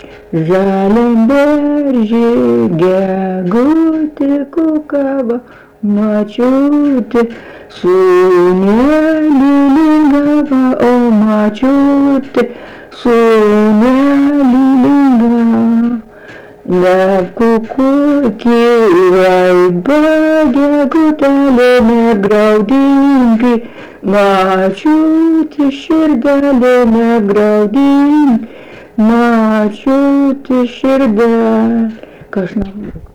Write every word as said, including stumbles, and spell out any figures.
žaliam beržy gegutė kukavo, močiutė sūnelį lingavo, o močiutė sūnelį lingavo. Nekukukį gegutėlė negraudingi, močiutė širdelė negraudingi, močiutė širdelė. Ką aš noriu?